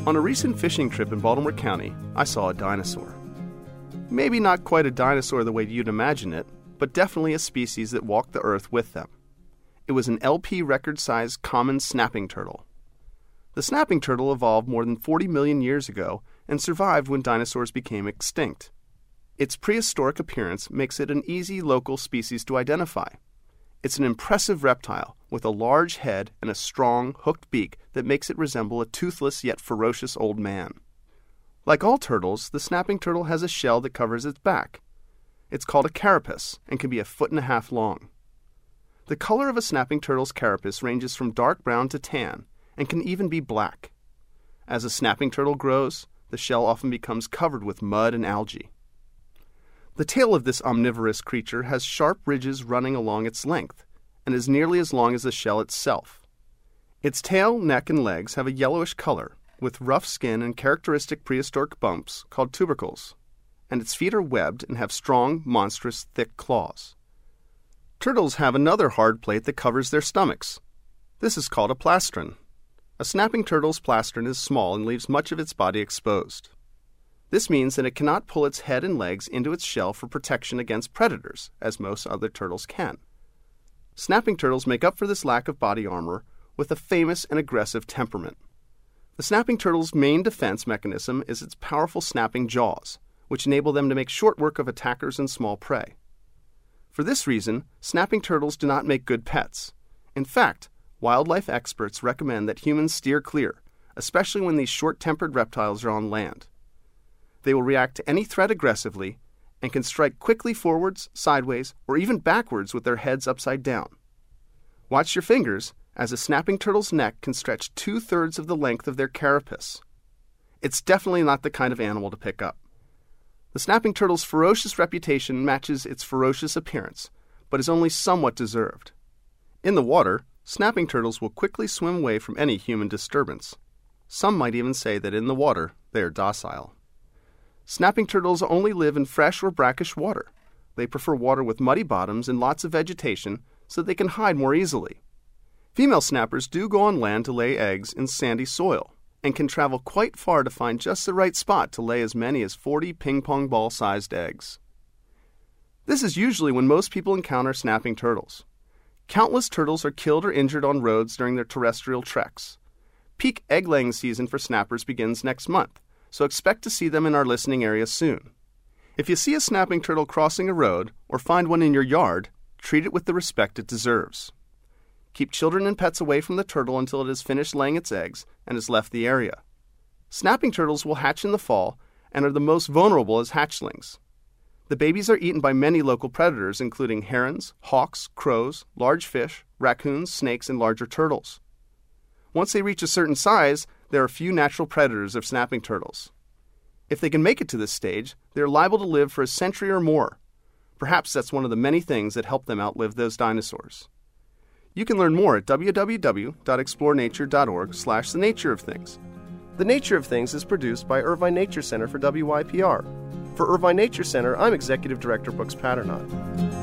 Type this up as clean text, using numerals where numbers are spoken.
On a recent fishing trip in Baltimore County, I saw a dinosaur. Maybe not quite a dinosaur the way you'd imagine it, but definitely a species that walked the earth with them. It was an LP record-sized common snapping turtle. The snapping turtle evolved more than 40 million years ago and survived when dinosaurs became extinct. Its prehistoric appearance makes it an easy local species to identify. It's an impressive reptile with a large head and a strong, hooked beak that makes it resemble a toothless yet ferocious old man. Like all turtles, the snapping turtle has a shell that covers its back. It's called a carapace and can be 1.5 feet long. The color of a snapping turtle's carapace ranges from dark brown to tan and can even be black. As a snapping turtle grows, the shell often becomes covered with mud and algae. The tail of this omnivorous creature has sharp ridges running along its length and is nearly as long as the shell itself. Its tail, neck, and legs have a yellowish color with rough skin and characteristic prehistoric bumps called tubercles, and its feet are webbed and have strong, monstrous, thick claws. Turtles have another hard plate that covers their stomachs. This is called a plastron. A snapping turtle's plastron is small and leaves much of its body exposed. This means that it cannot pull its head and legs into its shell for protection against predators, as most other turtles can. Snapping turtles make up for this lack of body armor with a famous and aggressive temperament. The snapping turtle's main defense mechanism is its powerful snapping jaws, which enable them to make short work of attackers and small prey. For this reason, snapping turtles do not make good pets. In fact, wildlife experts recommend that humans steer clear, especially when these short-tempered reptiles are on land. They will react to any threat aggressively and can strike quickly forwards, sideways, or even backwards with their heads upside down. Watch your fingers, as a snapping turtle's neck can stretch 2/3 of the length of their carapace. It's definitely not the kind of animal to pick up. The snapping turtle's ferocious reputation matches its ferocious appearance, but is only somewhat deserved. In the water, snapping turtles will quickly swim away from any human disturbance. Some might even say that in the water, they are docile. Snapping turtles only live in fresh or brackish water. They prefer water with muddy bottoms and lots of vegetation so they can hide more easily. Female snappers do go on land to lay eggs in sandy soil and can travel quite far to find just the right spot to lay as many as 40 ping-pong ball-sized eggs. This is usually when most people encounter snapping turtles. Countless turtles are killed or injured on roads during their terrestrial treks. Peak egg-laying season for snappers begins next month, so expect to see them in our listening area soon. If you see a snapping turtle crossing a road or find one in your yard, treat it with the respect it deserves. Keep children and pets away from the turtle until it has finished laying its eggs and has left the area. Snapping turtles will hatch in the fall and are the most vulnerable as hatchlings. The babies are eaten by many local predators, including herons, hawks, crows, large fish, raccoons, snakes, and larger turtles. Once they reach a certain size, there are few natural predators of snapping turtles. If they can make it to this stage, they are liable to live for a century or more. Perhaps that's one of the many things that helped them outlive those dinosaurs. You can learn more at www.explorenature.org/The Nature of Things. The Nature of Things is produced by Irvine Nature Center for WYPR. For Irvine Nature Center, I'm Executive Director Brooks Paternotte.